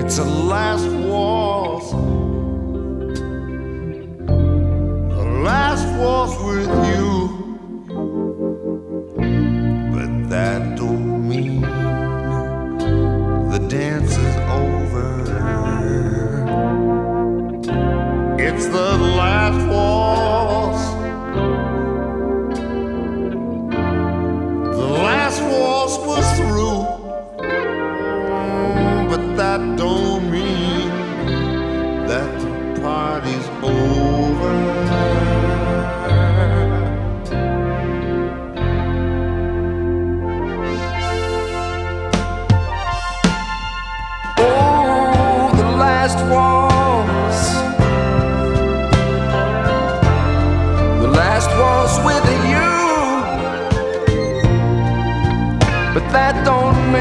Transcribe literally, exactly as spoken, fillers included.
It's a last waltz, a last waltz with you, but that don't mean the dance is over. It's the last waltz, the last waltz was through, but that don't mean that the party's over. Oh, the last waltz, the last waltz with you, but that don't